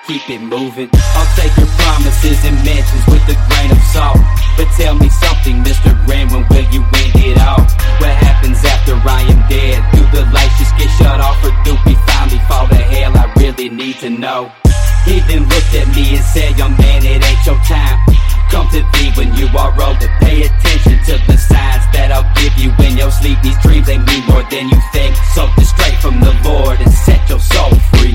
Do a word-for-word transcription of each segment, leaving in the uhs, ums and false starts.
keep it moving. I'll take your promises and mentions with a grain of salt. But tell me something, Mister Grand, when will you end it all? What happens after I am dead? Do the lights just get shut off, or do we finally fall to hell? I really need to know. He then looked at me and said, young man, it ain't your time. Come to thee when you are older. Pay attention to the signs that I'll give you in your sleep. These dreams, they mean more than you think. So just straight from the Lord and set your soul free.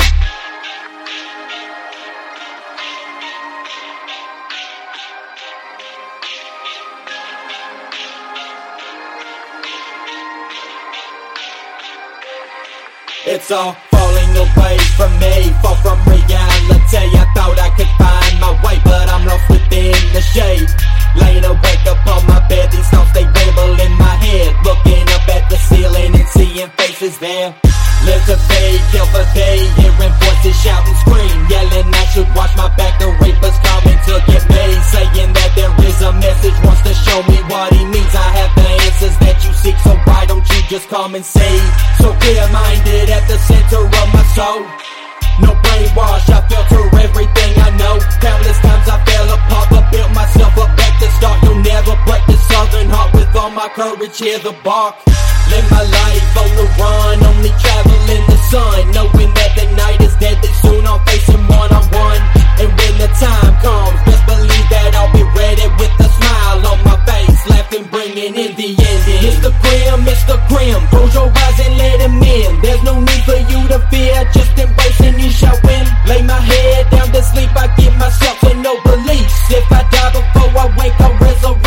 It's all falling away from me, far from reality. I thought I could find my way, but I'm lost within the shade. Laying awake upon my bed, these thoughts they ramble in my head. Looking up at the ceiling and seeing faces there. Live to fade, kill for day, hearing voices shout and scream, yelling I should watch my back, the reaper's coming to get me. Saying that there is a message, wants to show me what he means. I have the answers that you seek, so why don't you just come and see? So clear-minded at the center of my soul. No brainwash, I filter everything I know. Countless times I fell apart, but built myself up back to start. You'll never break the southern heart with all my courage, hear the bark. Live my life on the run, only travel in the sun. Knowing that the night is deadly, soon I'm facing one-on-one. And when the time comes, best believe that I'll be ready with a smile on my face, laughing, bringing in the ending. Mister Grim, Mister Grim, close your eyes and let him in. There's no need for you to fear, just embrace and you shall win. Lay my head down to sleep, I give myself to no beliefs. If I die before I wake, I'll resurrect.